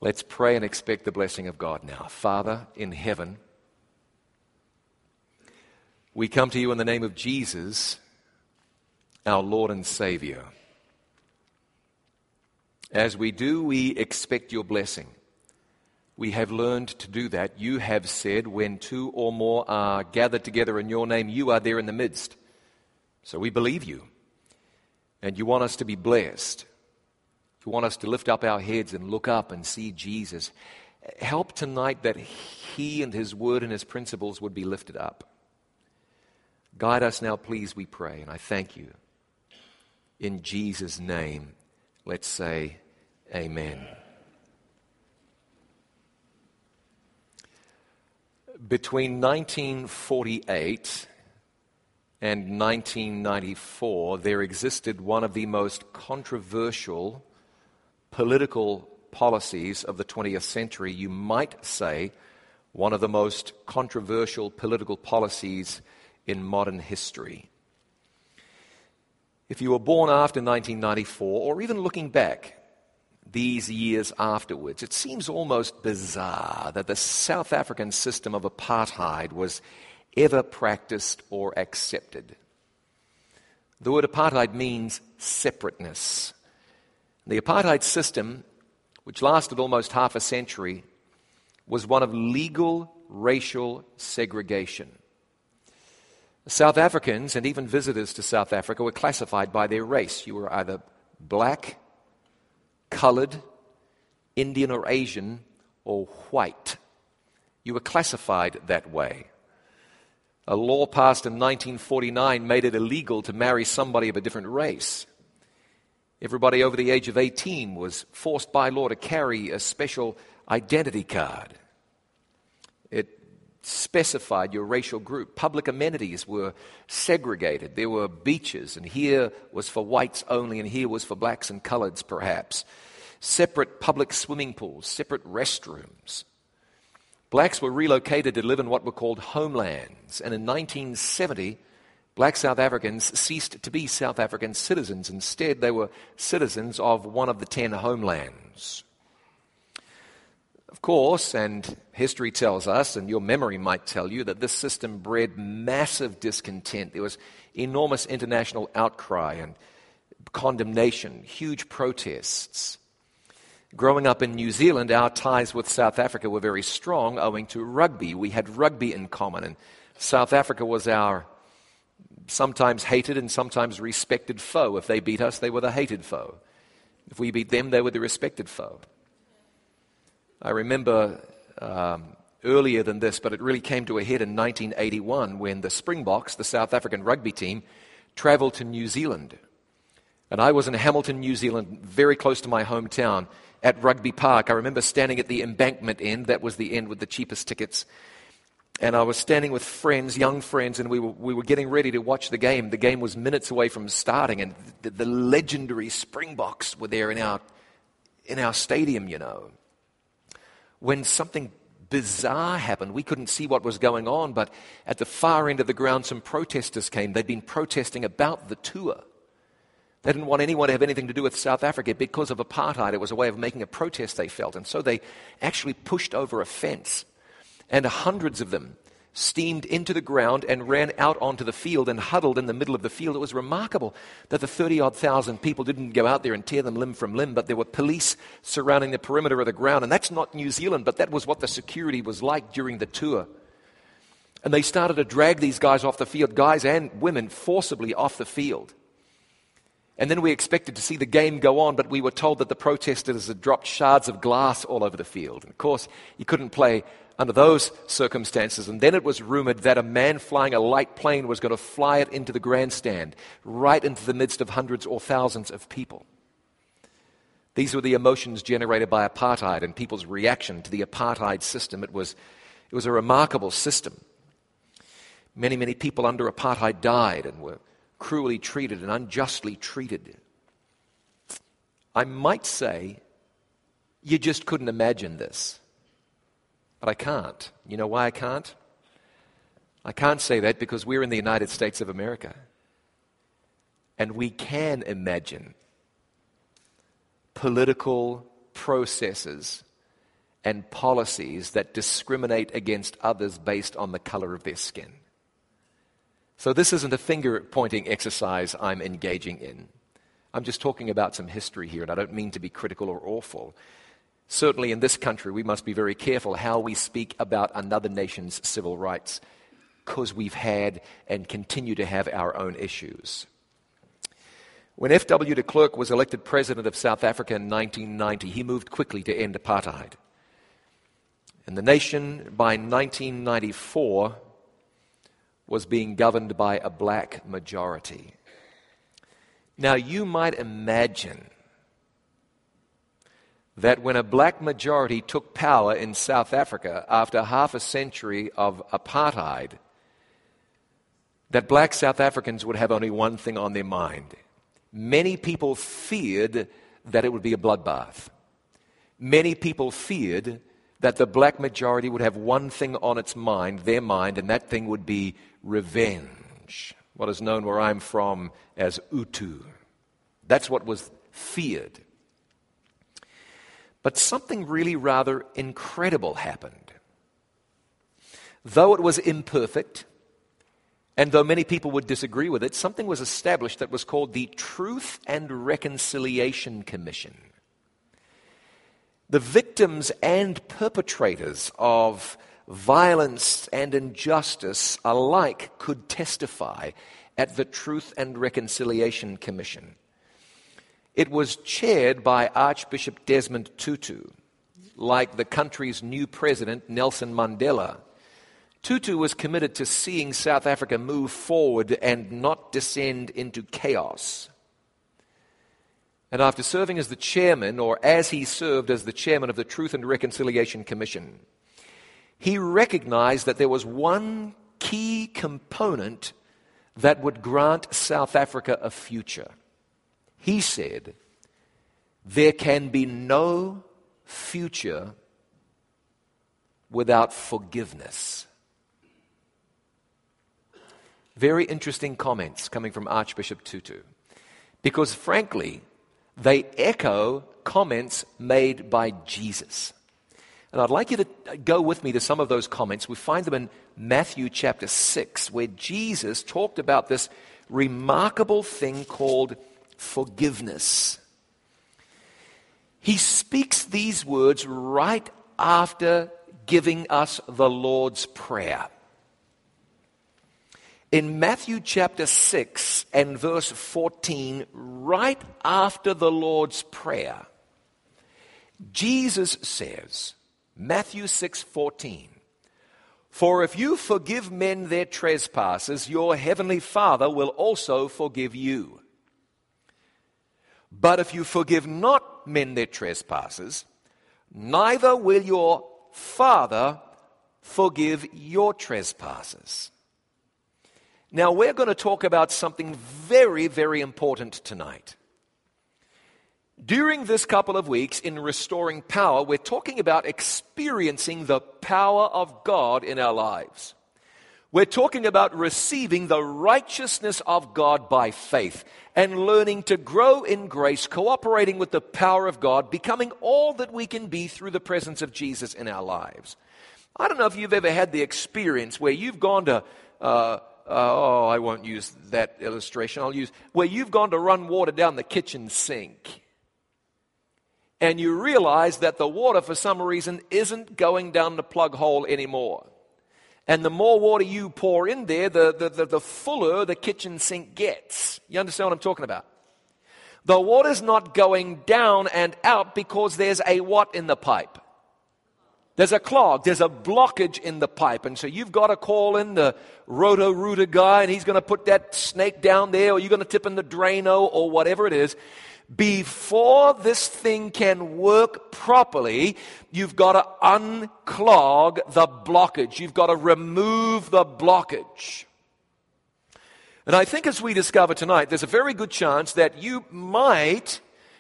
Let's pray and expect the blessing of God now. Father in heaven, we come to you in the name of Jesus, our Lord and Savior. As we do, we expect your blessing. We have learned to do that. You have said, when two or more are gathered together in your name, you are there in the midst. So we believe you. And you want us to be blessed. You want us to lift up our heads and look up and see Jesus. Help tonight that he and his word and his principles would be lifted up. Guide us now, please, we pray. And I thank you. In Jesus' name, let's say amen. Between 1948 and 1994, there existed one of the most controversial political policies of the 20th century. You might say one of the most controversial political policies in modern history. If you were born after 1994, or even looking back these years afterwards, it seems almost bizarre that the South African system of apartheid was ever practiced or accepted. The word apartheid means separateness. The apartheid system, which lasted almost half a century, was one of legal racial segregation. South Africans and even visitors to South Africa were classified by their race. You were either black, colored, Indian or Asian, or white. You were classified that way. A law passed in 1949 made it illegal to marry somebody of a different race. Everybody over the age of 18 was forced by law to carry a special identity card. It specified your racial group. Public amenities were segregated. There were beaches, and here was for whites only, and here was for blacks and coloreds perhaps. Separate public swimming pools, separate restrooms. Blacks were relocated to live in what were called homelands, and in 1970, black South Africans ceased to be South African citizens. Instead, they were citizens of one of the 10 homelands. Of course, and history tells us, and your memory might tell you, that this system bred massive discontent. There was enormous international outcry and condemnation, huge protests. Growing up in New Zealand, our ties with South Africa were very strong owing to rugby. We had rugby in common, and South Africa was our sometimes hated and sometimes respected foe. If they beat us, they were the hated foe. If we beat them, they were the respected foe. I remember earlier than this, but it really came to a head in 1981 when the Springboks, the South African rugby team, traveled to New Zealand. And I was in Hamilton, New Zealand, very close to my hometown, at Rugby Park. I remember standing at the embankment end. That was the end with the cheapest tickets. And I was standing with friends, young friends, and we were getting ready to watch the game. The game was minutes away from starting, and the legendary Springboks were there in our stadium, you know. When something bizarre happened, we couldn't see what was going on, but at the far end of the ground, some protesters came. They'd been protesting about the tour. They didn't want anyone to have anything to do with South Africa because of apartheid. It was a way of making a protest, they felt. And so they actually pushed over a fence. And hundreds of them steamed into the ground and ran out onto the field and huddled in the middle of the field. It was remarkable that the 30-odd thousand people didn't go out there and tear them limb from limb, but there were police surrounding the perimeter of the ground. And that's not New Zealand, but that was what the security was like during the tour. And they started to drag these guys off the field, guys and women, forcibly off the field. And then we expected to see the game go on, but we were told that the protesters had dropped shards of glass all over the field. And of course, you couldn't play under those circumstances. And then it was rumored that a man flying a light plane was going to fly it into the grandstand, right into the midst of hundreds or thousands of people. These were the emotions generated by apartheid and people's reaction to the apartheid system. It was a remarkable system. Many, many people under apartheid died and were cruelly treated and unjustly treated. I might say you just couldn't imagine this. But I can't. You know why I can't? I can't say that because we're in the United States of America. And we can imagine political processes and policies that discriminate against others based on the color of their skin. So this isn't a finger-pointing exercise I'm engaging in. I'm just talking about some history here, and I don't mean to be critical or awful. Certainly in this country, we must be very careful how we speak about another nation's civil rights, because we've had and continue to have our own issues. When F.W. de Klerk was elected president of South Africa in 1990, he moved quickly to end apartheid. And the nation, by 1994, was being governed by a black majority. Now, you might imagine that when a black majority took power in South Africa after half a century of apartheid, that black South Africans would have only one thing on their mind. Many people feared that it would be a bloodbath. Many people feared that the black majority would have one thing on its mind, their mind, and that thing would be revenge. What is known where I'm from as Utu. That's what was feared. But something really rather incredible happened. Though it was imperfect, and though many people would disagree with it, something was established that was called the Truth and Reconciliation Commission. The victims and perpetrators of violence and injustice alike could testify at the Truth and Reconciliation Commission. It was chaired by Archbishop Desmond Tutu, like the country's new president, Nelson Mandela. Tutu was committed to seeing South Africa move forward and not descend into chaos. And after serving as the chairman, or as he served as the chairman of the Truth and Reconciliation Commission, he recognized that there was one key component that would grant South Africa a future. He said, there can be no future without forgiveness. Very interesting comments coming from Archbishop Tutu, because frankly, they echo comments made by Jesus. And I'd like you to go with me to some of those comments. We find them in Matthew chapter 6, where Jesus talked about this remarkable thing called forgiveness. He speaks these words right after giving us the Lord's Prayer. In Matthew chapter 6 and verse 14, right after the Lord's Prayer, Jesus says, Matthew 6:14, "For if you forgive men their trespasses, your heavenly Father will also forgive you. But if you forgive not men their trespasses, neither will your Father forgive your trespasses." Now, we're going to talk about something very, very important tonight. During this couple of weeks in Restoring Power, we're talking about experiencing the power of God in our lives. We're talking about receiving the righteousness of God by faith and learning to grow in grace, cooperating with the power of God, becoming all that we can be through the presence of Jesus in our lives. I don't know if you've ever had the experience where you've gone to, I won't use that illustration, where you've gone to run water down the kitchen sink. And you realize that the water, for some reason, isn't going down the plug hole anymore. And the more water you pour in there, the fuller the kitchen sink gets. You understand what I'm talking about? The water's not going down and out because there's a what in the pipe? There's a clog, there's a blockage in the pipe. And so you've got to call in the Roto-Rooter guy, and he's going to put that snake down there, or you're going to tip in the Drano, or whatever it is. Before this thing can work properly, you've got to unclog the blockage. You've got to remove the blockage. And I think as we discover tonight, there's a very good chance that you might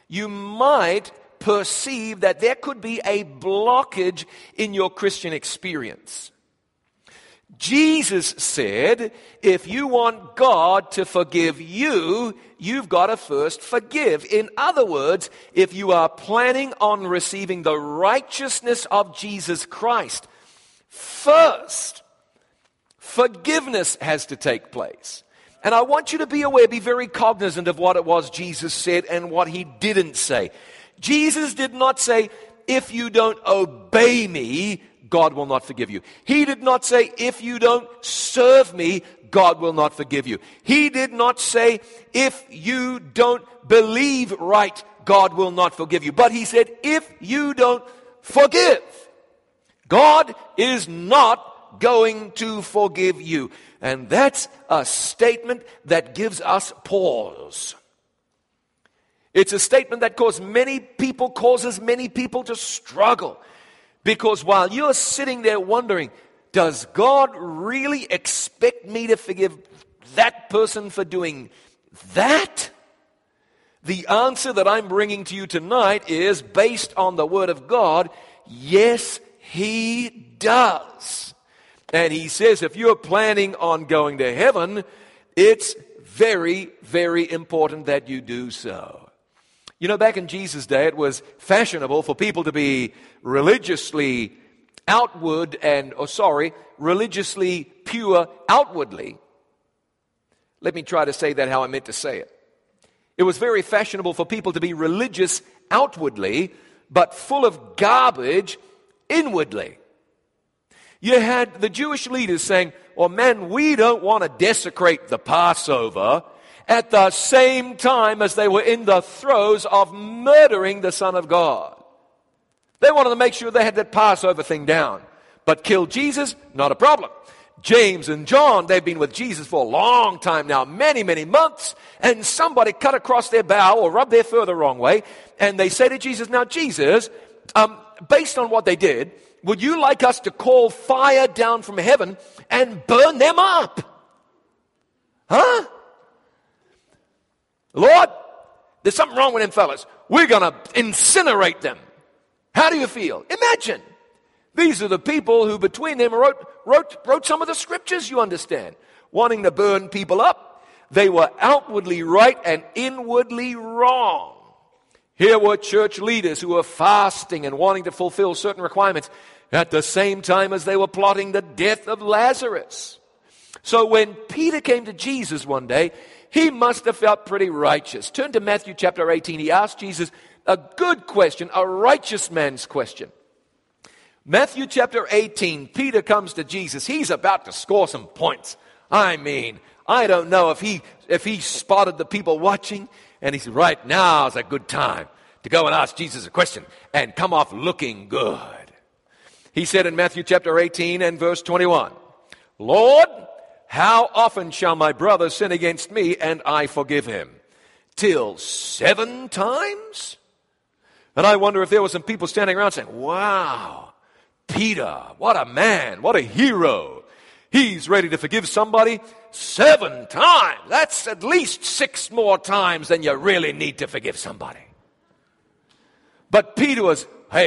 perceive that there could be a blockage in your Christian experience. Jesus said, if you want God to forgive you, you've got to first forgive. In other words, if you are planning on receiving the righteousness of Jesus Christ, first, forgiveness has to take place. And I want you to be aware, be very cognizant of what it was Jesus said and what he didn't say. Jesus did not say, if you don't obey me, God will not forgive you. He did not say, if you don't serve me, God will not forgive you. He did not say, if you don't believe right, God will not forgive you. But he said, if you don't forgive, God is not going to forgive you. And that's a statement that gives us pause. It's a statement that causes many people to struggle. Because while you're sitting there wondering, does God really expect me to forgive that person for doing that? The answer that I'm bringing to you tonight is, based on the Word of God, yes, He does. And He says if you're planning on going to heaven, it's very, very important that you do so. You know, back in Jesus' day, it was fashionable for people to be religiously religiously pure outwardly. Let me try to say that how I meant to say it. It was very fashionable for people to be religious outwardly, but full of garbage inwardly. You had the Jewish leaders saying, "Oh man, we don't want to desecrate the Passover," at the same time as they were in the throes of murdering the Son of God. They wanted to make sure they had that Passover thing down. But kill Jesus, not a problem. James and John, they've been with Jesus for a long time now, many, many months, and somebody cut across their bow or rubbed their fur the wrong way, and they say to Jesus, "Now Jesus, based on what they did, would you like us to call fire down from heaven and burn them up?" Huh? "Lord, there's something wrong with them fellas. We're going to incinerate them." How do you feel? Imagine. These are the people who between them wrote some of the scriptures, you understand, wanting to burn people up. They were outwardly right and inwardly wrong. Here were church leaders who were fasting and wanting to fulfill certain requirements at the same time as they were plotting the death of Lazarus. So when Peter came to Jesus one day, he must have felt pretty righteous. Turn to Matthew chapter 18. He asked Jesus a good question, a righteous man's question. Matthew chapter 18, Peter comes to Jesus. He's about to score some points. I mean, I don't know if he spotted the people watching, and he said, right now is a good time to go and ask Jesus a question and come off looking good. He said in Matthew chapter 18 and verse 21, "Lord, how often shall my brother sin against me and I forgive him? Till 7 times? And I wonder if there were some people standing around saying, "Wow, Peter, what a man, what a hero. He's ready to forgive somebody 7 times. That's at least 6 more times than you really need to forgive somebody." But Peter was,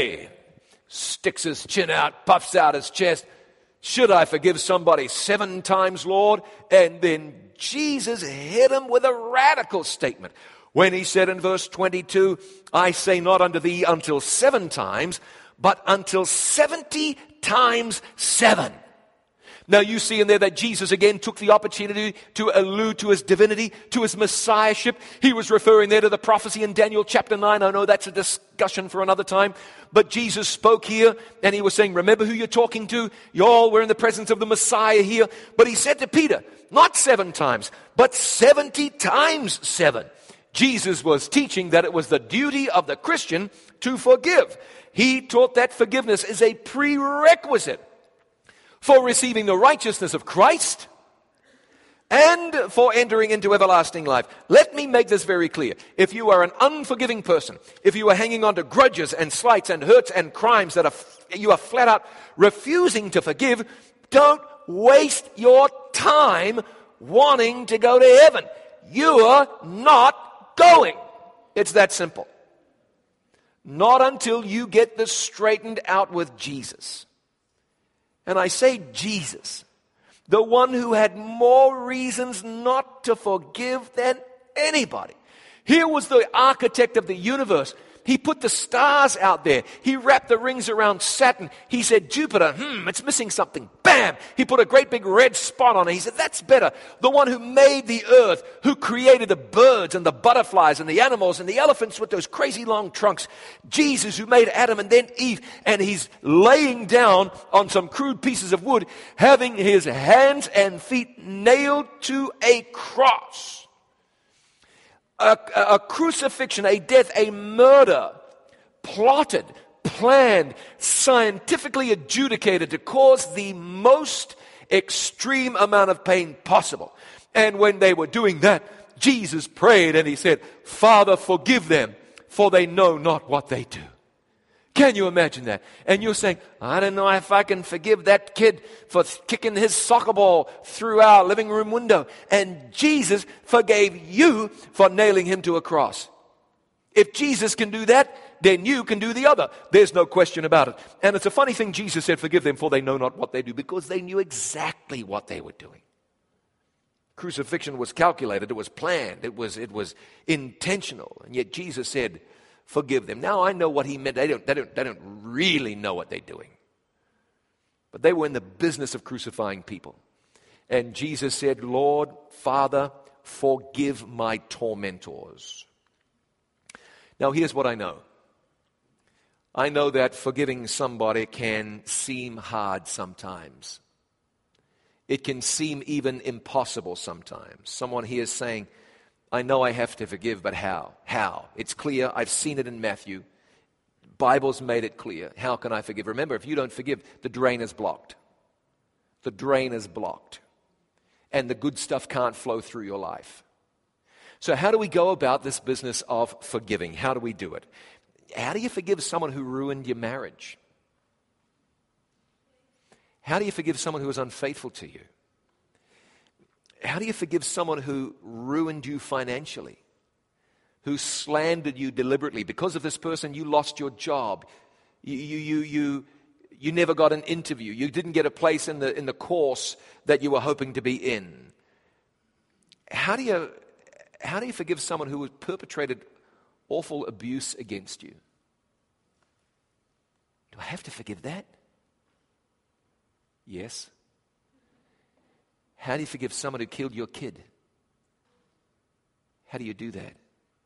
sticks his chin out, puffs out his chest. "Should I forgive somebody 7 times, Lord?" And then Jesus hit him with a radical statement when he said in verse 22, "I say not unto thee until 7 times, but until 70 times 7. Now you see in there that Jesus again took the opportunity to allude to his divinity, to his messiahship. He was referring there to the prophecy in Daniel chapter 9. I know that's a discussion for another time. But Jesus spoke here and he was saying, remember who you're talking to. Y'all were in the presence of the Messiah here. But he said to Peter, not 7 times, but 70 times 7. Jesus was teaching that it was the duty of the Christian to forgive. He taught that forgiveness is a prerequisite for receiving the righteousness of Christ and for entering into everlasting life. Let me make this very clear. If you are an unforgiving person, if you are hanging on to grudges and slights and hurts and crimes that you are flat out refusing to forgive, don't waste your time wanting to go to heaven. You're not going. It's that simple. Not until you get this straightened out with Jesus. And I say Jesus the one who had more reasons not to forgive than anybody. Here was the architect of the universe. He put the stars out there. He wrapped the rings around Saturn. He said, Jupiter, it's missing something. Bam! He put a great big red spot on it. He said, that's better. The one who made the earth, who created the birds and the butterflies and the animals and the elephants with those crazy long trunks. Jesus, who made Adam and then Eve. And he's laying down on some crude pieces of wood, having his hands and feet nailed to a cross. A crucifixion, a death, a murder, plotted, planned, scientifically adjudicated to cause the most extreme amount of pain possible. And when they were doing that, Jesus prayed and he said, Father, forgive them, for they know not what they do. Can you imagine that? And you're saying, I don't know if I can forgive that kid for kicking his soccer ball through our living room window. And Jesus forgave you for nailing him to a cross. If Jesus can do that, then you can do the other. There's no question about it. And it's a funny thing Jesus said, forgive them for they know not what they do, because they knew exactly what they were doing. Crucifixion was calculated. It was planned. It was intentional. And yet Jesus said, forgive them. Now I know what he meant. They don't really know what they're doing. But they were in the business of crucifying people. And Jesus said, Lord, Father, forgive my tormentors. Now here's what I know. I know that forgiving somebody can seem hard sometimes. It can seem even impossible sometimes. Someone here is saying, I know I have to forgive, but how? How? It's clear. I've seen it in Matthew. Bible's made it clear. How can I forgive? Remember, if you don't forgive, the drain is blocked. The drain is blocked. And the good stuff can't flow through your life. So how do we go about this business of forgiving? How do we do it? How do you forgive someone who ruined your marriage? How do you forgive someone who was unfaithful to you? How do you forgive someone who ruined you financially? Who slandered you deliberately? Because of this person, you lost your job. You never got an interview. You didn't get a place in the course that you were hoping to be in. How do you forgive someone who perpetrated awful abuse against you? Do I have to forgive that? Yes. How do you forgive someone who killed your kid? How do you do that?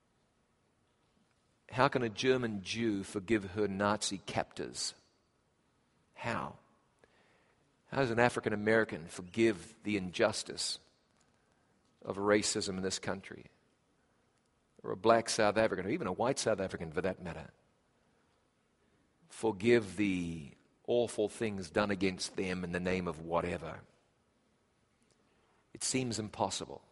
How can a German Jew forgive her Nazi captors? How? How does an African American forgive the injustice of racism in this country? Or a black South African, or even a white South African for that matter, forgive the awful things done against them in the name of whatever? It seems impossible.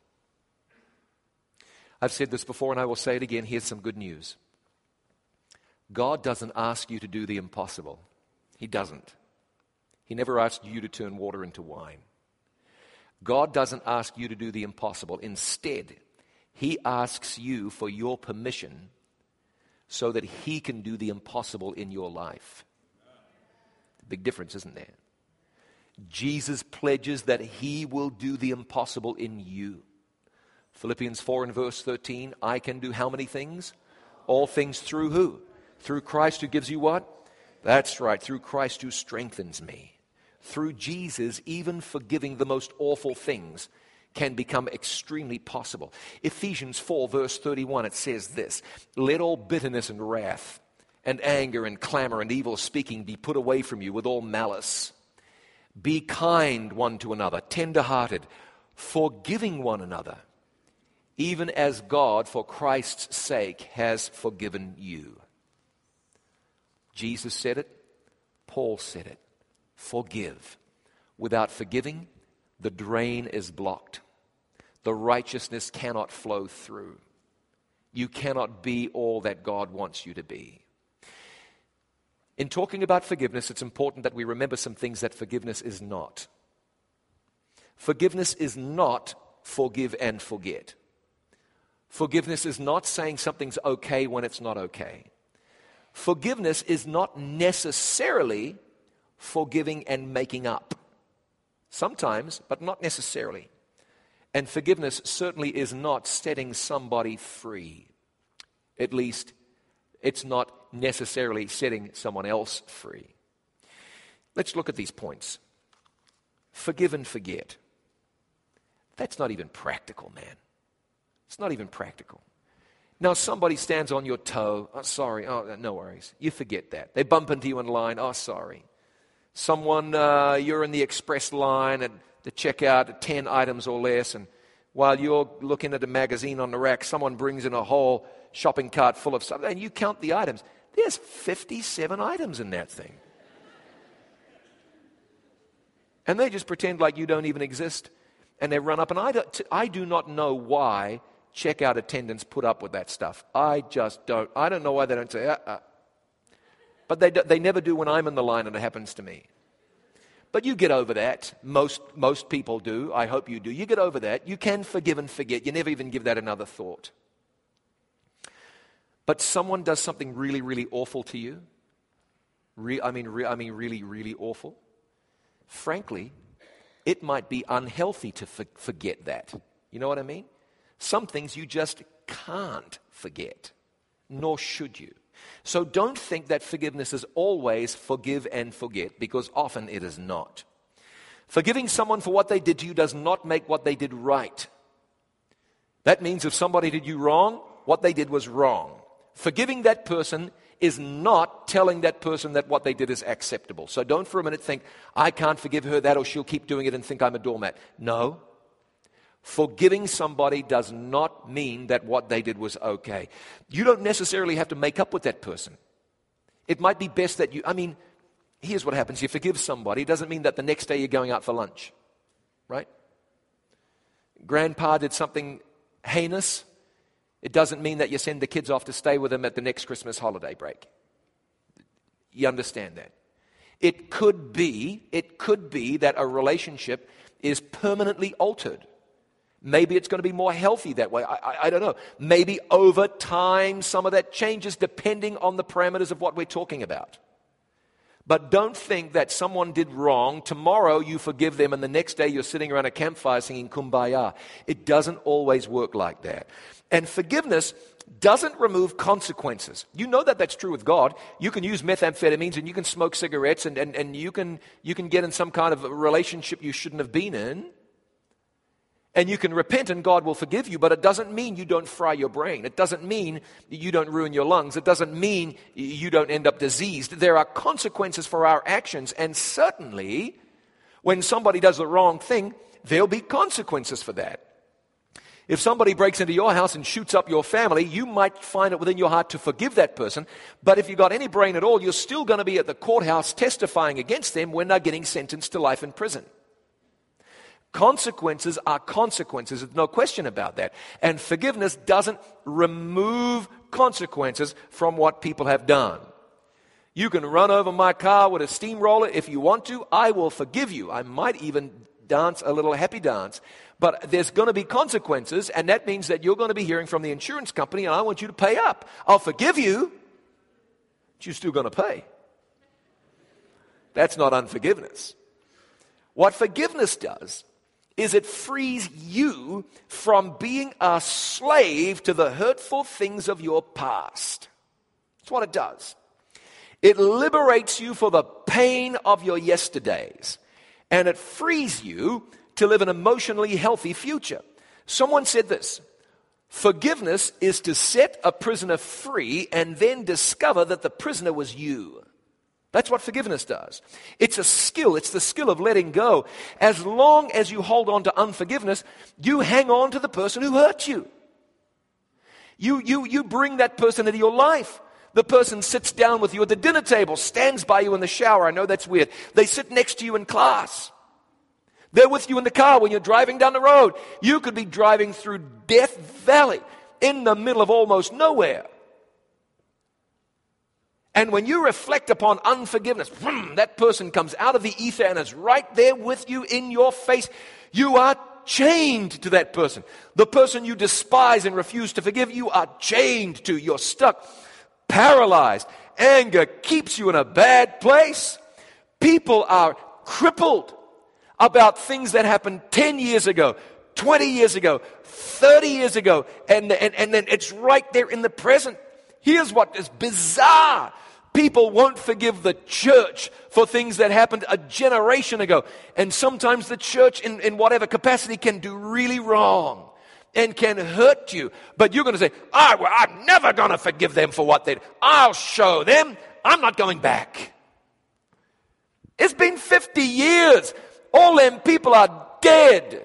I've said this before and I will say it again. Here's some good news. God doesn't ask you to do the impossible. He doesn't. He never asked you to turn water into wine. God doesn't ask you to do the impossible. Instead, He asks you for your permission so that He can do the impossible in your life. Big difference, isn't there? Jesus pledges that He will do the impossible in you. Philippians 4 and verse 13, I can do how many things? All things through who? Through Christ who gives you what? That's right, through Christ who strengthens me. Through Jesus, even forgiving the most awful things can become extremely possible. Ephesians 4 verse 31, it says this, let all bitterness and wrath and anger and clamor and evil speaking be put away from you with all malice. Be kind one to another, tender-hearted, forgiving one another, even as God, for Christ's sake, has forgiven you. Jesus said it. Paul said it. Forgive. Without forgiving, the drain is blocked. The righteousness cannot flow through. You cannot be all that God wants you to be. In talking about forgiveness, it's important that we remember some things that forgiveness is not. Forgiveness is not forgive and forget. Forgiveness is not saying something's okay when it's not okay. Forgiveness is not necessarily forgiving and making up. Sometimes, but not necessarily. And forgiveness certainly is not setting somebody free. At least, it's not necessarily setting someone else free. Let's look at these points. Forgive and forget. That's not even practical, man. It's not even practical. Now, somebody stands on your toe. Oh, sorry. Oh, no worries. You forget that. They bump into you in line. Oh, sorry. Someone, you're in the express line and to check out 10 items or less, and while you're looking at a magazine on the rack, someone brings in a whole shopping cart full of stuff, and you count the items. There's 57 items in that thing. And they just pretend like you don't even exist, and they run up, and I do not know why checkout attendants put up with that stuff. I just don't. I don't know why they don't say, But they never do when I'm in the line and it happens to me. But you get over that. Most people do. I hope you do. You get over that. You can forgive and forget. You never even give that another thought. But someone does something really, really awful to you. Really, really awful. Frankly, it might be unhealthy to forget that. You know what I mean? Some things you just can't forget, nor should you. So don't think that forgiveness is always forgive and forget, because often it is not. Forgiving someone for what they did to you does not make what they did right. That means if somebody did you wrong, what they did was wrong. Forgiving that person is not telling that person that what they did is acceptable. So don't for a minute think, I can't forgive her that, or she'll keep doing it and think I'm a doormat. No. Forgiving somebody does not mean that what they did was okay. You don't necessarily have to make up with that person. It might be best that here's what happens. You forgive somebody. It doesn't mean that the next day you're going out for lunch. Right? Grandpa did something heinous. It doesn't mean that you send the kids off to stay with him at the next Christmas holiday break. You understand that? It could be that a relationship is permanently altered. Maybe it's going to be more healthy that way. I don't know. Maybe over time some of that changes depending on the parameters of what we're talking about. But don't think that someone did wrong, tomorrow you forgive them, and the next day you're sitting around a campfire singing Kumbaya. It doesn't always work like that. And forgiveness doesn't remove consequences. You know that that's true with God. You can use methamphetamines and you can smoke cigarettes and you can get in some kind of a relationship you shouldn't have been in. And you can repent and God will forgive you, but it doesn't mean you don't fry your brain. It doesn't mean you don't ruin your lungs. It doesn't mean you don't end up diseased. There are consequences for our actions, and certainly when somebody does the wrong thing, there'll be consequences for that. If somebody breaks into your house and shoots up your family, you might find it within your heart to forgive that person, but if you've got any brain at all, you're still going to be at the courthouse testifying against them when they're getting sentenced to life in prison. Consequences are consequences. There's no question about that. And forgiveness doesn't remove consequences from what people have done. You can run over my car with a steamroller if you want to. I will forgive you. I might even dance a little happy dance. But there's going to be consequences, and that means that you're going to be hearing from the insurance company, and I want you to pay up. I'll forgive you, but you're still going to pay. That's not unforgiveness. What forgiveness does is it frees you from being a slave to the hurtful things of your past. That's what it does. It liberates you for the pain of your yesterdays, and it frees you to live an emotionally healthy future. Someone said this: forgiveness is to set a prisoner free and then discover that the prisoner was you. That's what forgiveness does. It's a skill. It's the skill of letting go. As long as you hold on to unforgiveness, you hang on to the person who hurt you. You bring that person into your life. The person sits down with you at the dinner table, stands by you in the shower. I know that's weird. They sit next to you in class. They're with you in the car when you're driving down the road. You could be driving through Death Valley in the middle of almost nowhere. And when you reflect upon unforgiveness, that person comes out of the ether and is right there with you in your face. You are chained to that person. The person you despise and refuse to forgive, you are chained to. You're stuck, paralyzed. Anger keeps you in a bad place. People are crippled. about things that happened 10 years ago, 20 years ago, 30 years ago, and then it's right there in the present. Here's what is bizarre. People won't forgive the church for things that happened a generation ago. And sometimes the church, in whatever capacity, can do really wrong and can hurt you. But you're going to say, I'm never going to forgive them for what they did. I'll show them. I'm not going back. It's been 50 years. All them people are dead.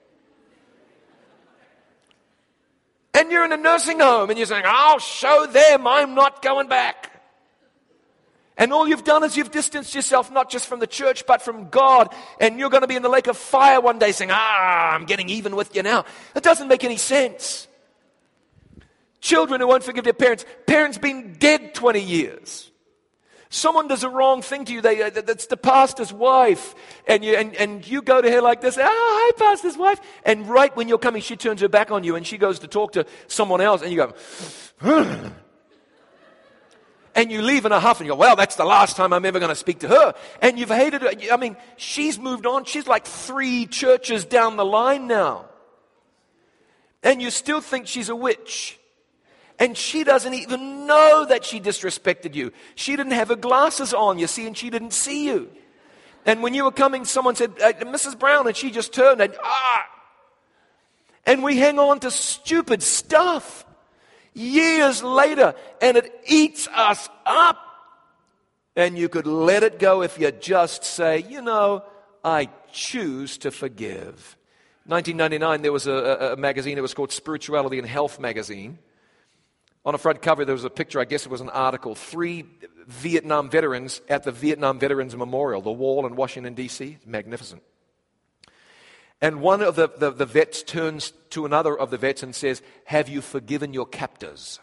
And you're in a nursing home and you're saying, I'll show them. I'm not going back. And all you've done is you've distanced yourself not just from the church but from God. And you're going to be in the lake of fire one day saying, I'm getting even with you now. That doesn't make any sense. Children who won't forgive their parents. Parents been dead 20 years. Someone does a wrong thing to you. That's the pastor's wife. And you go to her like this. Hi, pastor's wife. And right when you're coming, she turns her back on you and she goes to talk to someone else. And you go, and you leave in a huff and you go, well, that's the last time I'm ever going to speak to her. And you've hated her. I mean, she's moved on. She's like 3 churches down the line now. And you still think she's a witch. And she doesn't even know that she disrespected you. She didn't have her glasses on, you see, and she didn't see you. And when you were coming, someone said, Mrs. Brown, and she just turned and, And we hang on to stupid stuff. Years later, and it eats us up. And you could let it go if you just say, I choose to forgive. 1999, there was a magazine. It was called Spirituality and Health magazine. On the front cover, there was a picture, I guess it was an article, 3 Vietnam veterans at the Vietnam Veterans Memorial, the wall in Washington, D.C. Magnificent. And one of the vets turns to another of the vets and says, have you forgiven your captors?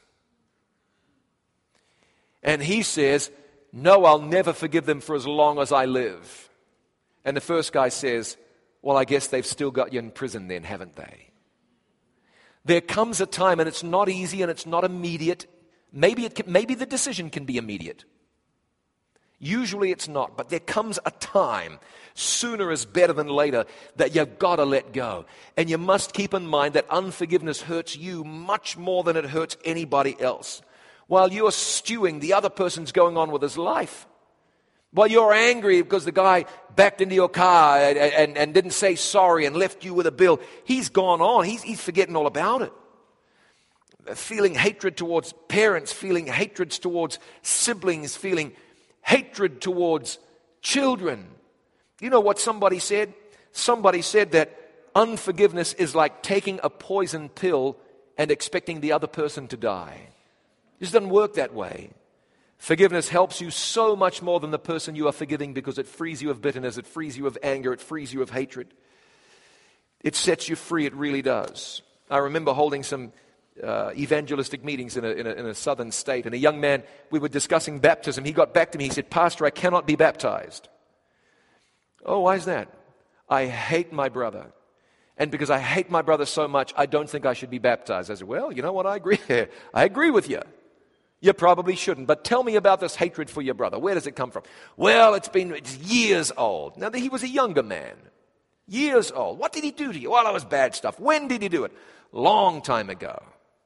And he says, no, I'll never forgive them for as long as I live. And the first guy says, well, I guess they've still got you in prison then, haven't they? There comes a time, and it's not easy and it's not immediate. Maybe the decision can be immediate. Usually it's not, but there comes a time, sooner is better than later, that you've got to let go. And you must keep in mind that unforgiveness hurts you much more than it hurts anybody else. While you're stewing, the other person's going on with his life. While you're angry because the guy backed into your car and didn't say sorry and left you with a bill, he's gone on. He's forgetting all about it. Feeling hatred towards parents, feeling hatred towards siblings, feeling hatred towards children. You know what somebody said? Somebody said that unforgiveness is like taking a poison pill and expecting the other person to die. It just doesn't work that way. Forgiveness helps you so much more than the person you are forgiving because it frees you of bitterness, it frees you of anger, it frees you of hatred. It sets you free, it really does. I remember holding some evangelistic meetings in a southern state, and a young man, we were discussing baptism. He got back to me, he said, Pastor, I cannot be baptized. Oh, why is that? I hate my brother. And because I hate my brother so much, I don't think I should be baptized. I said, well, you know what, I agree. I agree with you. You probably shouldn't, but tell me about this hatred for your brother. Where does it come from? Well, it's years old. Now, he was a younger man. Years old. What did he do to you? Well, it was bad stuff. When did he do it? Long time ago.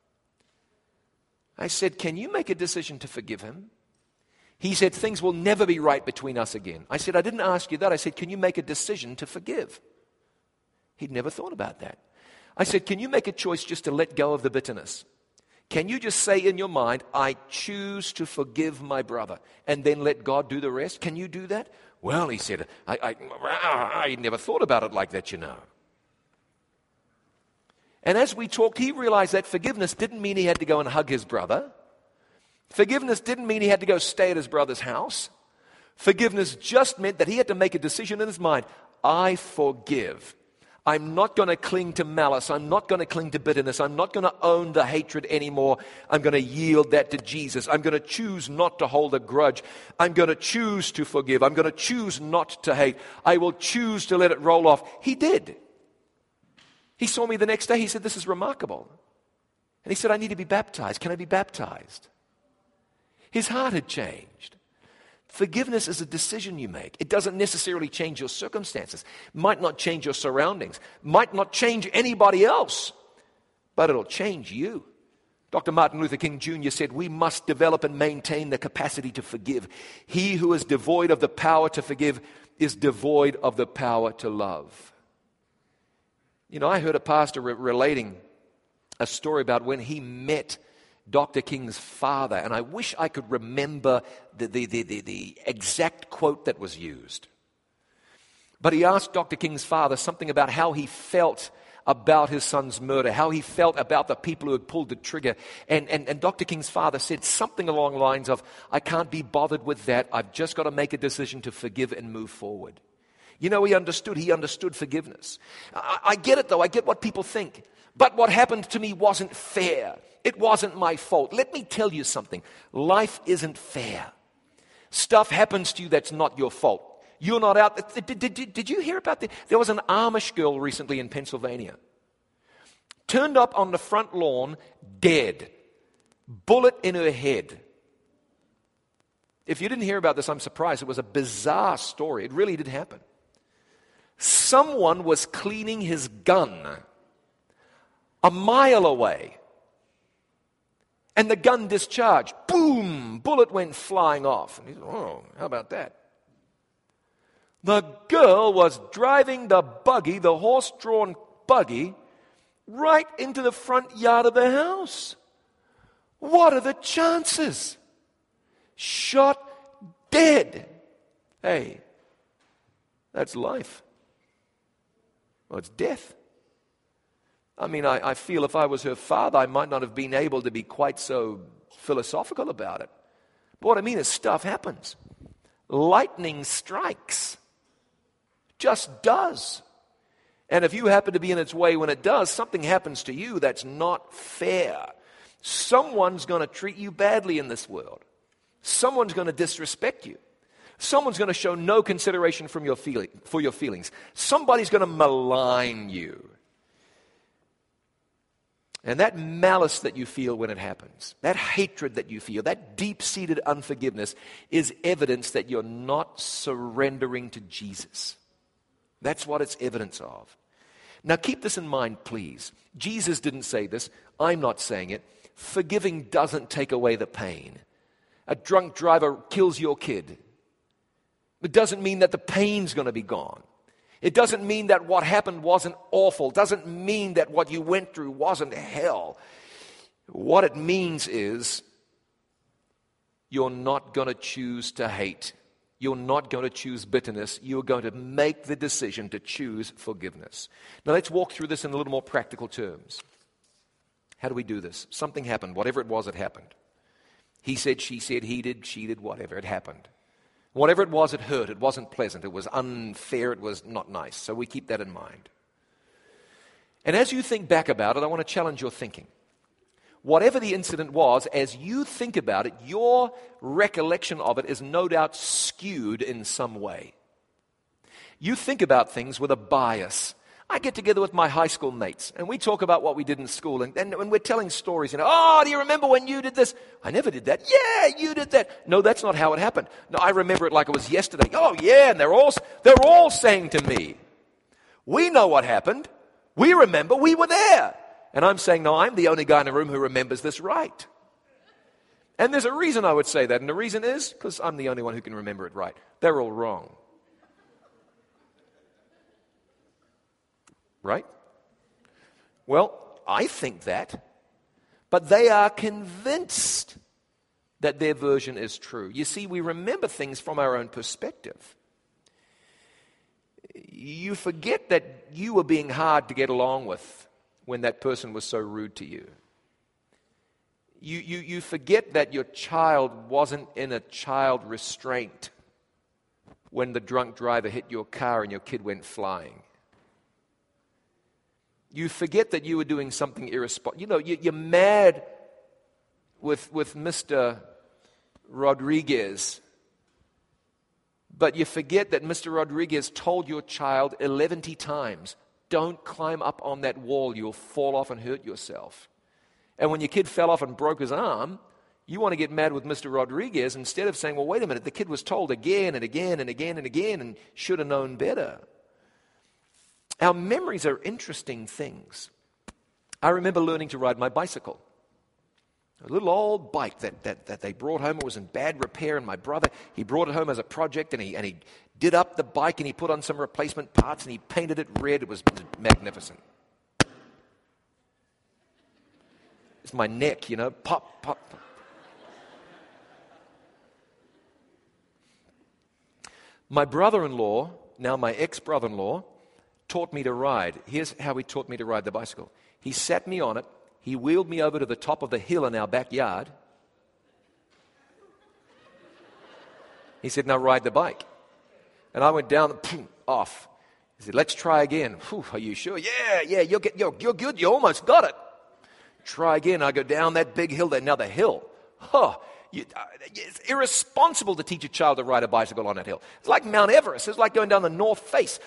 I said, can you make a decision to forgive him? He said, things will never be right between us again. I said, I didn't ask you that. I said, can you make a decision to forgive? He'd never thought about that. I said, can you make a choice just to let go of the bitterness? Can you just say in your mind, I choose to forgive my brother, and then let God do the rest? Can you do that? Well, he said, I never thought about it like that, And as we talked, he realized that forgiveness didn't mean he had to go and hug his brother. Forgiveness didn't mean he had to go stay at his brother's house. Forgiveness just meant that he had to make a decision in his mind. I forgive. I'm not going to cling to malice. I'm not going to cling to bitterness. I'm not going to own the hatred anymore. I'm going to yield that to Jesus. I'm going to choose not to hold a grudge. I'm going to choose to forgive. I'm going to choose not to hate. I will choose to let it roll off. He did. He saw me the next day. He said, this is remarkable. And he said, I need to be baptized. Can I be baptized? His heart had changed. Forgiveness is a decision you make. It doesn't necessarily change your circumstances, might not change your surroundings, might not change anybody else, but it'll change you. Dr. Martin Luther King Jr. said, we must develop and maintain the capacity to forgive. He who is devoid of the power to forgive is devoid of the power to love. You know, I heard a pastor relating a story about when he met Dr. King's father, and I wish I could remember the exact quote that was used. But he asked Dr. King's father something about how he felt about his son's murder, how he felt about the people who had pulled the trigger. And Dr. King's father said something along the lines of, I can't be bothered with that. I've just got to make a decision to forgive and move forward. You know, he understood forgiveness. I get it though, I get what people think. But what happened to me wasn't fair. It wasn't my fault. Let me tell you something. Life isn't fair. Stuff happens to you that's not your fault. You're not out. Did you hear about that? There was an Amish girl recently in Pennsylvania. Turned up on the front lawn, dead. Bullet in her head. If you didn't hear about this, I'm surprised. It was a bizarre story. It really did happen. Someone was cleaning his gun a mile away. And the gun discharged. Boom! Bullet went flying off. And he said, oh, how about that? The girl was driving the buggy, the horse-drawn buggy, right into the front yard of the house. What are the chances? Shot dead. Hey, that's life. Well, it's death. I mean, I feel if I was her father, I might not have been able to be quite so philosophical about it. But what I mean is stuff happens. Lightning strikes. Just does. And if you happen to be in its way when it does, something happens to you that's not fair. Someone's going to treat you badly in this world. Someone's going to disrespect you. Someone's going to show no consideration for your feelings. Somebody's going to malign you. And that malice that you feel when it happens, that hatred that you feel, that deep-seated unforgiveness is evidence that you're not surrendering to Jesus. That's what it's evidence of. Now keep this in mind, please. Jesus didn't say this. I'm not saying it. Forgiving doesn't take away the pain. A drunk driver kills your kid. It doesn't mean that the pain's going to be gone. It doesn't mean that what happened wasn't awful. It doesn't mean that what you went through wasn't hell. What it means is you're not going to choose to hate. You're not going to choose bitterness. You're going to make the decision to choose forgiveness. Now let's walk through this in a little more practical terms. How do we do this? Something happened. Whatever it was, it happened. He said, she said, he did, she did, whatever. It happened. Whatever it was, it hurt. It wasn't pleasant. It was unfair. It was not nice. So we keep that in mind. And as you think back about it, I want to challenge your thinking. Whatever the incident was, as you think about it, your recollection of it is no doubt skewed in some way. You think about things with a bias. I get together with my high school mates, and we talk about what we did in school, and when we're telling stories, oh, do you remember when you did this? I never did that. Yeah, you did that. No, that's not how it happened. No, I remember it like it was yesterday. Oh, yeah, and they're all saying to me, we know what happened. We remember, we were there. And I'm saying, no, I'm the only guy in the room who remembers this right. And there's a reason I would say that, and the reason is because I'm the only one who can remember it right. They're all wrong. Right? Well, I think that, but they are convinced that their version is true. You see, we remember things from our own perspective. You forget that you were being hard to get along with when that person was so rude to you. You forget that your child wasn't in a child restraint when the drunk driver hit your car and your kid went flying. You forget that you were doing something irresponsible. You know, you're mad with Mr. Rodriguez, but you forget that Mr. Rodriguez told your child 11 times, don't climb up on that wall, you'll fall off and hurt yourself. And when your kid fell off and broke his arm, You want to get mad with Mr. Rodriguez instead of saying, well, wait a minute, the kid was told again and again and again and again and should have known better. Our memories are interesting things. I remember learning to ride my bicycle. A little old bike that they brought home. It was in bad repair, and my brother, he brought it home as a project, and he did up the bike, and he put on some replacement parts, and he painted it red. It was magnificent. It's my neck, pop, pop. My brother-in-law, now my ex-brother-in-law, taught me to ride. Here's how he taught me to ride the bicycle. He sat me on it. He wheeled me over to the top of the hill in our backyard. He said, now ride the bike. And I went down, off. He said, let's try again. Are you sure? Yeah, you're good. You almost got it. Try again. I go down that big hill, another hill. It's irresponsible to teach a child to ride a bicycle on that hill. It's like Mount Everest. It's like going down the North Face.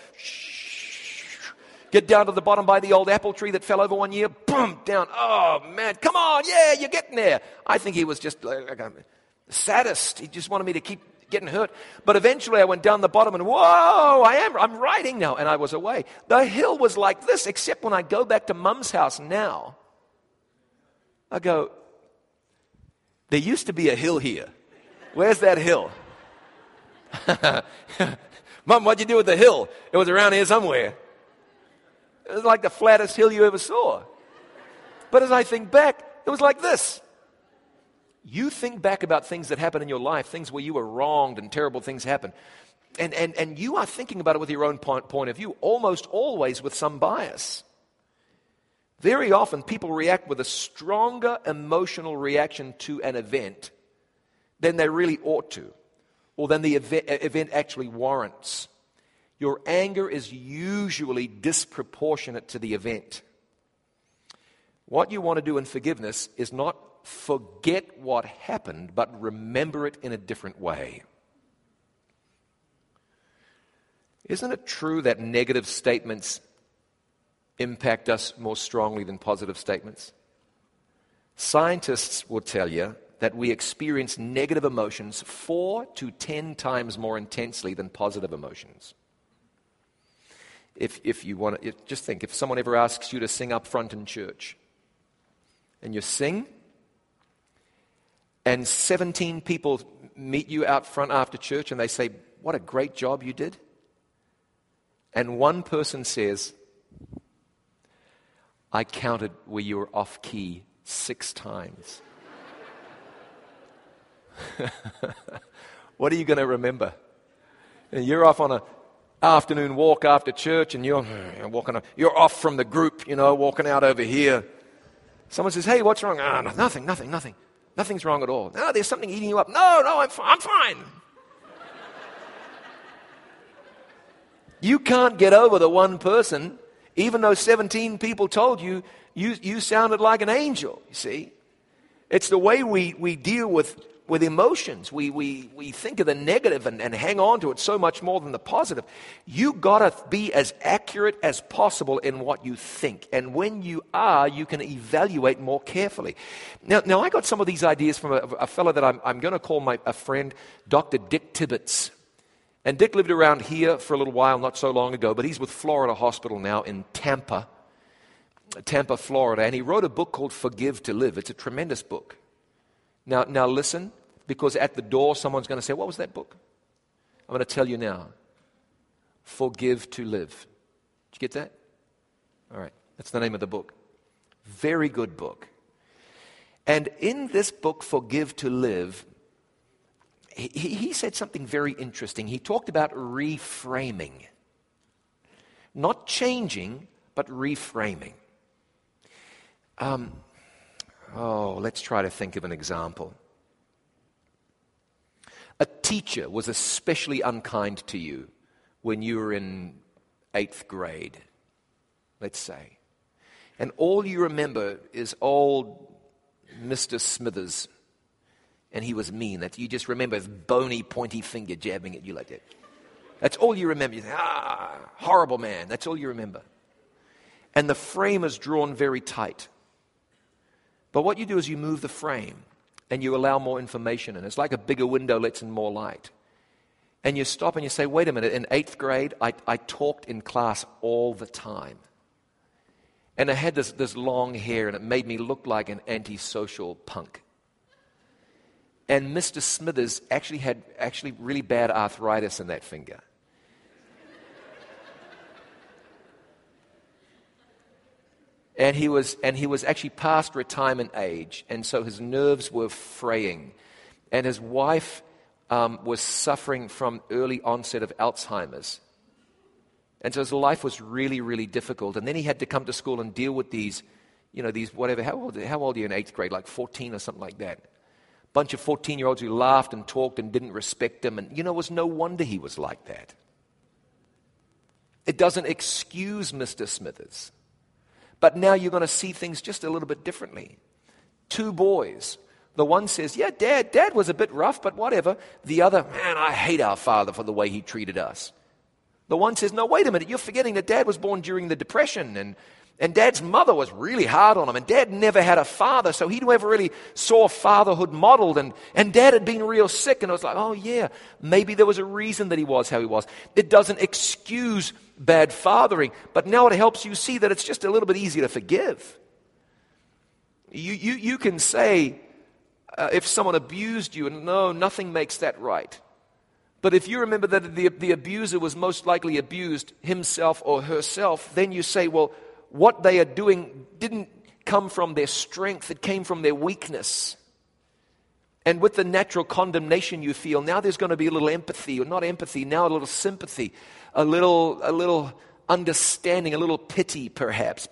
Get down to the bottom by the old apple tree that fell over one year. Boom, down. Oh, man, come on. Yeah, you're getting there. I think he was just like a sadist. He just wanted me to keep getting hurt. But eventually I went down the bottom and, whoa, I'm riding now. And I was away. The hill was like this, except when I go back to Mum's house now, I go, there used to be a hill here. Where's that hill? Mum, what'd you do with the hill? It was around here somewhere. It was like the flattest hill you ever saw. But as I think back, it was like this. You think back about things that happened in your life, things where you were wronged and terrible things happened. And you are thinking about it with your own point of view, almost always with some bias. Very often, people react with a stronger emotional reaction to an event than they really ought to, or than the event actually warrants. Your anger is usually disproportionate to the event. What you want to do in forgiveness is not forget what happened, but remember it in a different way. Isn't it true that negative statements impact us more strongly than positive statements? Scientists will tell you that we experience negative emotions 4 to 10 times more intensely than positive emotions. If you want to, just think, if someone ever asks you to sing up front in church, and you sing, and 17 people meet you out front after church, and they say, what a great job you did, and one person says, I counted where you were off key 6 times. What are you going to remember? And you're off on an afternoon walk after church, and you're off from the group, walking out over here. Someone says, hey, what's wrong? No, nothing. Nothing's wrong at all. No, there's something eating you up. No, I'm fine. You can't get over the one person. Even though 17 people told you sounded like an angel, you see. It's the way we deal with emotions. We think of the negative and hang on to it so much more than the positive. You got to be as accurate as possible in what you think. And when you are, you can evaluate more carefully. Now I got some of these ideas from a fellow that I'm going to call a friend, Dr. Dick Tibbetts. And Dick lived around here for a little while, not so long ago, but he's with Florida Hospital now in Tampa, Florida. And he wrote a book called Forgive to Live. It's a tremendous book. Now listen, because at the door someone's going to say, what was that book? I'm going to tell you now. Forgive to Live. Did you get that? All right, that's the name of the book. Very good book. And in this book, Forgive to Live, he said something very interesting. He talked about reframing. Not changing, but reframing. Let's try to think of an example. A teacher was especially unkind to you when you were in 8th grade, let's say. And all you remember is old Mr. Smithers. And he was mean. That you just remember his bony, pointy finger jabbing at you like that. That's all you remember. You think, horrible man. That's all you remember. And the frame is drawn very tight. But what you do is you move the frame. and you allow more information in. It's like a bigger window lets in more light. And you stop and you say, wait a minute, in 8th grade, I talked in class all the time. And I had this long hair, and it made me look like an antisocial punk. And Mr. Smithers actually had really bad arthritis in that finger. And he was actually past retirement age, and so his nerves were fraying. And his wife was suffering from early onset of Alzheimer's. And so his life was really, really difficult. And then he had to come to school and deal with these whatever. How old are you in 8th grade? Like 14 or something like that. Bunch of 14-year-olds who laughed and talked and didn't respect him. And, it was no wonder he was like that. It doesn't excuse Mr. Smithers. But now you're going to see things just a little bit differently. 2 boys. The one says, yeah, Dad was a bit rough, but whatever. The other, man, I hate our father for the way he treated us. The one says, no, wait a minute, you're forgetting that Dad was born during the Depression, and Dad's mother was really hard on him, and Dad never had a father, so he never really saw fatherhood modeled, and Dad had been real sick, and it was like, oh yeah, maybe there was a reason that he was how he was. It doesn't excuse bad fathering, but now it helps you see that it's just a little bit easier to forgive. You can say, if someone abused you, and no, nothing makes that right. But if you remember that the abuser was most likely abused himself or herself, then you say, well, what they are doing didn't come from their strength, it came from their weakness. And with the natural condemnation you feel, now there's going to be a little empathy, or not empathy, now a little sympathy, a little understanding, a little pity perhaps.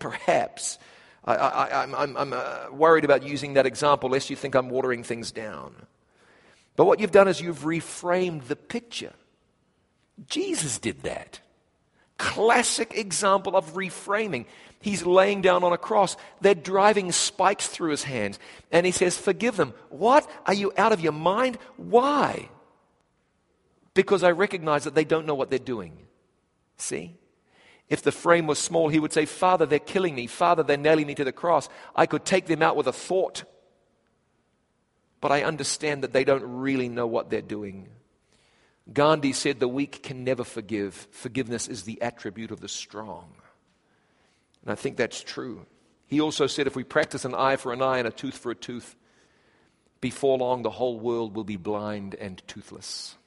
I'm worried about using that example lest you think I'm watering things down. But what you've done is you've reframed the picture. Jesus did that. Classic example of reframing. He's laying down on a cross. They're driving spikes through his hands. And he says, forgive them. What? Are you out of your mind? Why? Because I recognize that they don't know what they're doing. See? If the frame was small, he would say, Father, they're killing me. Father, they're nailing me to the cross. I could take them out with a thought. But I understand that they don't really know what they're doing. Gandhi said the weak can never forgive. Forgiveness is the attribute of the strong. And I think that's true. He also said if we practice an eye for an eye and a tooth for a tooth, before long the whole world will be blind and toothless.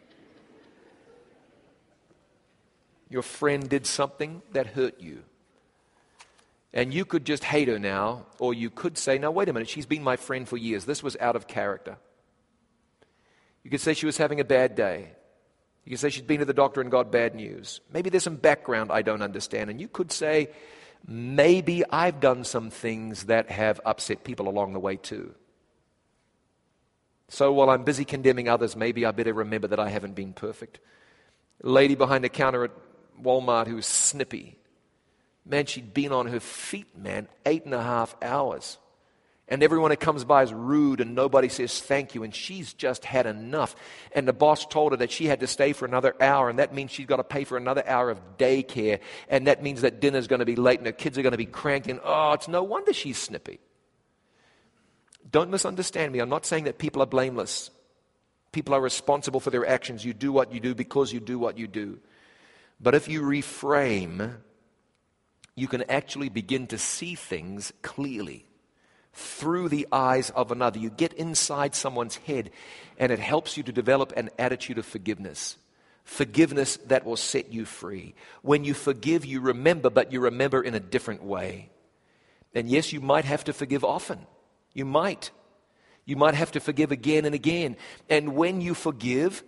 Your friend did something that hurt you. And you could just hate her now, or you could say, no, wait a minute, she's been my friend for years. This was out of character. You could say she was having a bad day. You could say she'd been to the doctor and got bad news. Maybe there's some background I don't understand. And you could say, maybe I've done some things that have upset people along the way too. So while I'm busy condemning others, maybe I better remember that I haven't been perfect. A lady behind the counter at Walmart who was snippy. Man, she'd been on her feet, 8.5 hours. And everyone that comes by is rude and nobody says thank you. And she's just had enough. And the boss told her that she had to stay for another hour. And that means she's got to pay for another hour of daycare. And that means that dinner's going to be late and her kids are going to be cranked. And it's no wonder she's snippy. Don't misunderstand me. I'm not saying that people are blameless. People are responsible for their actions. You do what you do because you do what you do. But if you reframe, you can actually begin to see things clearly through the eyes of another. You get inside someone's head and it helps you to develop an attitude of forgiveness. Forgiveness that will set you free. When you forgive, you remember, but you remember in a different way. And yes, you might have to forgive often. You might. You might have to forgive again and again. And when you forgive,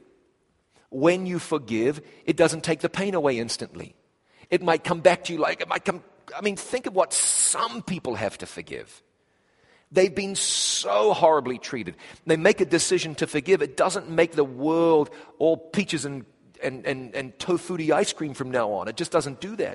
it doesn't take the pain away instantly. It might come back to you think of what some people have to forgive. They've been so horribly treated. They make a decision to forgive. It doesn't make the world all peaches and tofutti ice cream from now on. It just doesn't do that.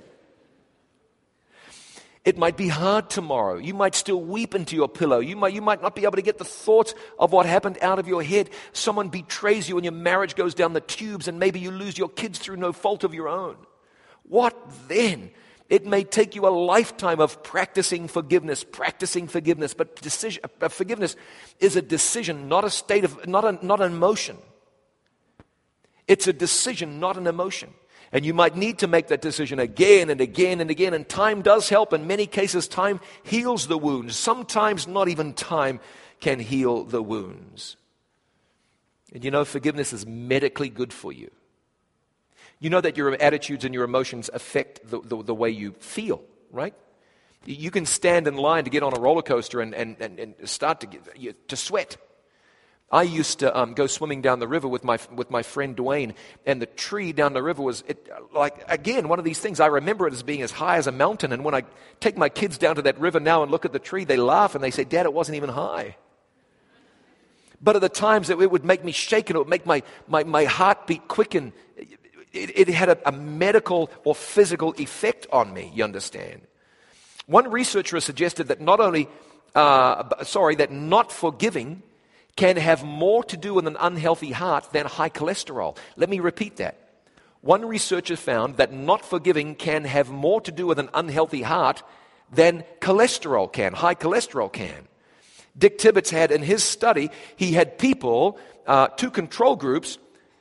It might be hard tomorrow. You might still weep into your pillow. You might not be able to get the thoughts of what happened out of your head. Someone betrays you and your marriage goes down the tubes and maybe you lose your kids through no fault of your own. What then? It may take you a lifetime of practicing forgiveness, but forgiveness is a decision, not a state of, not an emotion. It's a decision, not an emotion. And you might need to make that decision again and again and again. And time does help. In many cases, time heals the wounds. Sometimes not even time can heal the wounds. And you know, forgiveness is medically good for you. You know that your attitudes and your emotions affect the way you feel, right? You can stand in line to get on a roller coaster and start to sweat. I used to go swimming down the river with my friend Dwayne, and the tree down the river was, one of these things. I remember it as being as high as a mountain, and when I take my kids down to that river now and look at the tree, they laugh and they say, "Dad, it wasn't even high." But at the times it would make me shake and it would make my heartbeat quicken. It had a medical or physical effect on me, you understand. One researcher has suggested that that not forgiving can have more to do with an unhealthy heart than high cholesterol. Let me repeat that. One researcher found that not forgiving can have more to do with an unhealthy heart than cholesterol can, high cholesterol can. Dick Tibbetts had, in his study, he had people, two control groups,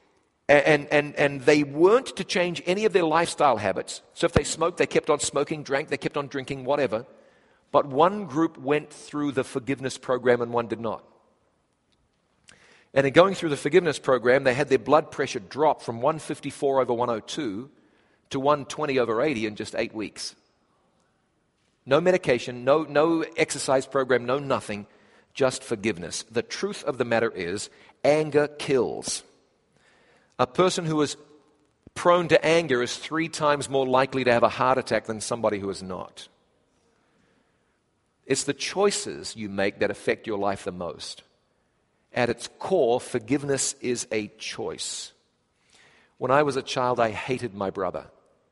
and they weren't to change any of their lifestyle habits. So if they smoked, they kept on smoking, drank, they kept on drinking, whatever. But one group went through the forgiveness program and one did not. And in going through the forgiveness program, they had their blood pressure drop from 154/102 to 120/80 in just 8 weeks. No medication, no exercise program, no nothing, just forgiveness. The truth of the matter is, anger kills. A person who is prone to anger is 3 times more likely to have a heart attack than somebody who is not. It's the choices you make that affect your life the most. At its core, forgiveness is a choice. When I was a child, I hated my brother.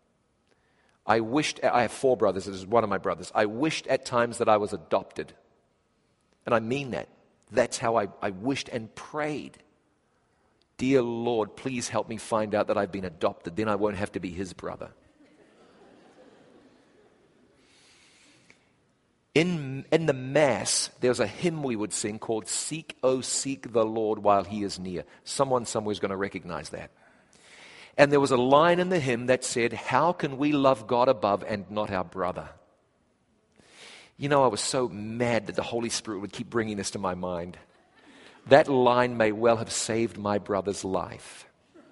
I have 4 brothers, this is one of my brothers. I wished at times that I was adopted. And I mean that. That's how I wished and prayed. Dear Lord, please help me find out that I've been adopted. Then I won't have to be his brother. In the Mass, there's a hymn we would sing called "Seek, O Seek the Lord While He is Near." Someone somewhere is going to recognize that. And there was a line in the hymn that said, "How can we love God above and not our brother?" You know, I was so mad that the Holy Spirit would keep bringing this to my mind. That line may well have saved my brother's life.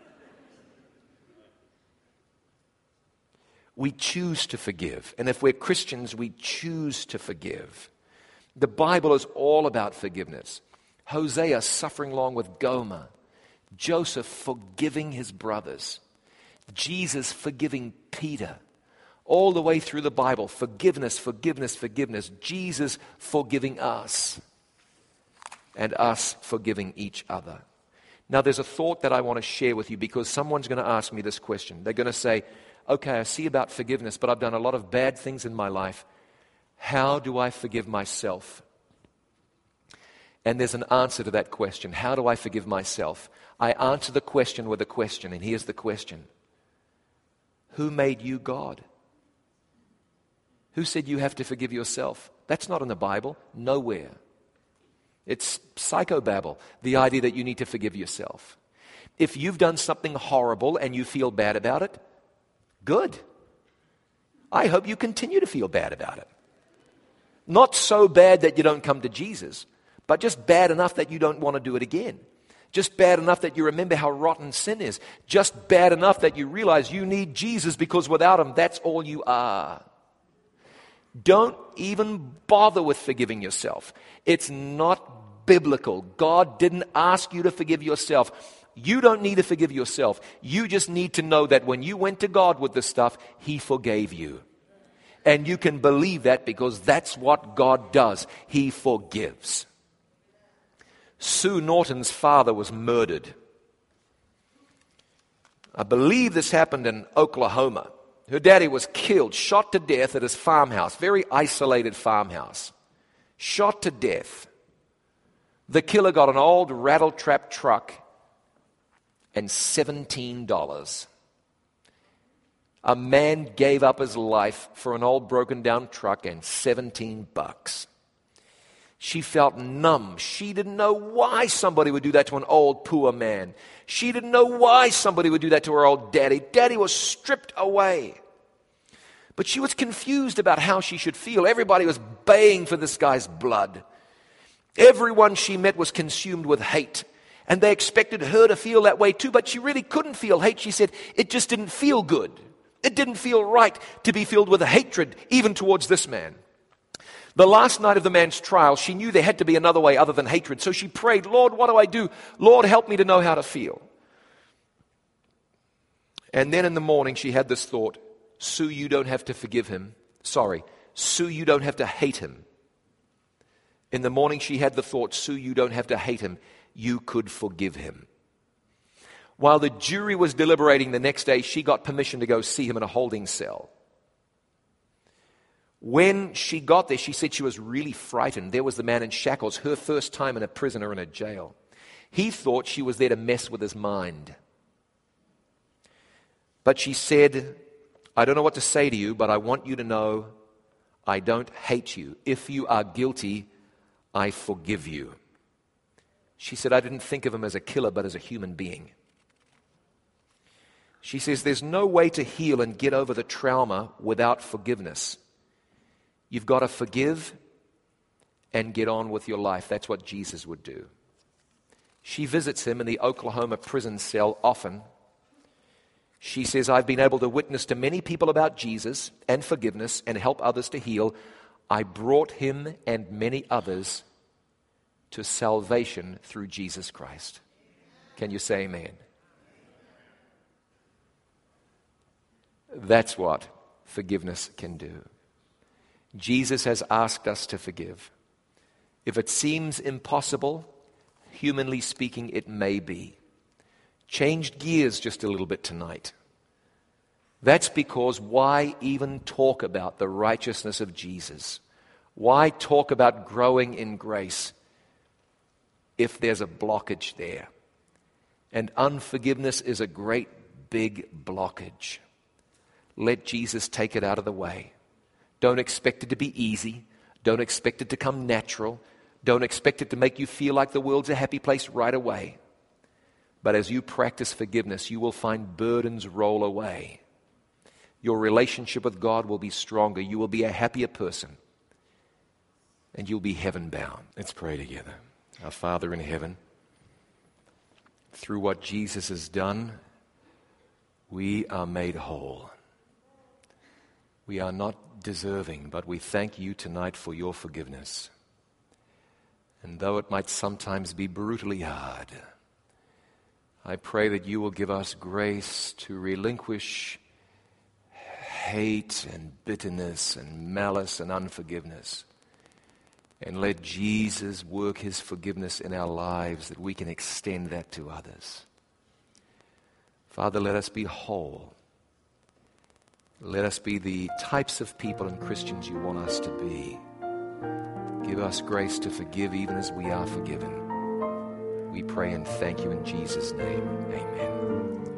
We choose to forgive. And if we're Christians, we choose to forgive. The Bible is all about forgiveness. Hosea suffering along with Gomer. Joseph forgiving his brothers. Jesus forgiving Peter. All the way through the Bible, forgiveness, forgiveness, forgiveness. Jesus forgiving us. And us forgiving each other. Now there's a thought that I want to share with you because someone's going to ask me this question. They're going to say, "Okay, I see about forgiveness, but I've done a lot of bad things in my life. How do I forgive myself?" And there's an answer to that question. How do I forgive myself? I answer the question with a question, and here's the question. Who made you God? Who said you have to forgive yourself? That's not in the Bible. Nowhere. It's psychobabble, the idea that you need to forgive yourself. If you've done something horrible and you feel bad about it, good. I hope you continue to feel bad about it. Not so bad that you don't come to Jesus, but just bad enough that you don't want to do it again. Just bad enough that you remember how rotten sin is. Just bad enough that you realize you need Jesus because without him, that's all you are. Don't even bother with forgiving yourself. It's not biblical. God didn't ask you to forgive yourself. You don't need to forgive yourself. You just need to know that when you went to God with this stuff, He forgave you. And you can believe that because that's what God does. He forgives. Sue Norton's father was murdered. I believe this happened in Oklahoma. Her daddy was killed, shot to death at his farmhouse, very isolated farmhouse. Shot to death. The killer got an old rattle-trap truck and $17. A man gave up his life for an old broken down truck and $17. She felt numb. She didn't know why somebody would do that to an old, poor man. She didn't know why somebody would do that to her old daddy. Daddy was stripped away. But she was confused about how she should feel. Everybody was baying for this guy's blood. Everyone she met was consumed with hate. And they expected her to feel that way too, but she really couldn't feel hate. She said it just didn't feel good. It didn't feel right to be filled with hatred, even towards this man. The last night of the man's trial, she knew there had to be another way other than hatred. So she prayed, Lord, what do I do? Lord, help me to know how to feel. And then in the morning, she had this thought, Sue, you don't have to forgive him. Sorry, Sue, you don't have to hate him. In the morning, she had the thought, Sue, you don't have to hate him. You could forgive him. While the jury was deliberating the next day, she got permission to go see him in a holding cell. When she got there, she said she was really frightened. There was the man in shackles, her first time in a prison or in a jail. He thought she was there to mess with his mind. But she said, I don't know what to say to you, but I want you to know I don't hate you. If you are guilty, I forgive you. She said, I didn't think of him as a killer, but as a human being. She says, there's no way to heal and get over the trauma without forgiveness. You've got to forgive and get on with your life. That's what Jesus would do. She visits him in the Oklahoma prison cell often. She says, I've been able to witness to many people about Jesus and forgiveness and help others to heal. I brought him and many others to salvation through Jesus Christ. Can you say amen? That's what forgiveness can do. Jesus has asked us to forgive. If it seems impossible, humanly speaking, it may be. Changed gears just a little bit tonight. That's because why even talk about the righteousness of Jesus? Why talk about growing in grace if there's a blockage there? And unforgiveness is a great big blockage. Let Jesus take it out of the way. Don't expect it to be easy. Don't expect it to come natural. Don't expect it to make you feel like the world's a happy place right away. But as you practice forgiveness, you will find burdens roll away. Your relationship with God will be stronger. You will be a happier person. And you'll be heaven-bound. Let's pray together. Our Father in heaven, through what Jesus has done, we are made whole. We are not deserving, but we thank you tonight for your forgiveness. And though it might sometimes be brutally hard, I pray that you will give us grace to relinquish hate and bitterness and malice and unforgiveness, and let Jesus work his forgiveness in our lives that we can extend that to others. Father, let us be whole. Let us be the types of people and Christians you want us to be. Give us grace to forgive even as we are forgiven. We pray and thank you in Jesus' name. Amen.